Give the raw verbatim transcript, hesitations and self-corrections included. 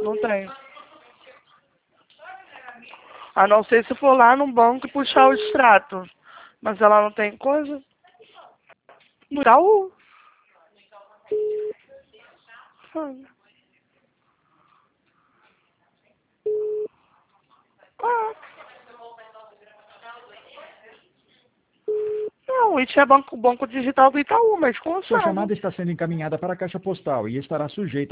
Não tenho. A não ser se for lá no banco e puxar o extrato. Mas ela não tem coisa. No Itaú. Ah. Não, isso é banco, banco digital do Itaú, mas Sua consegue. chamada está sendo encaminhada para a caixa postal e estará sujeita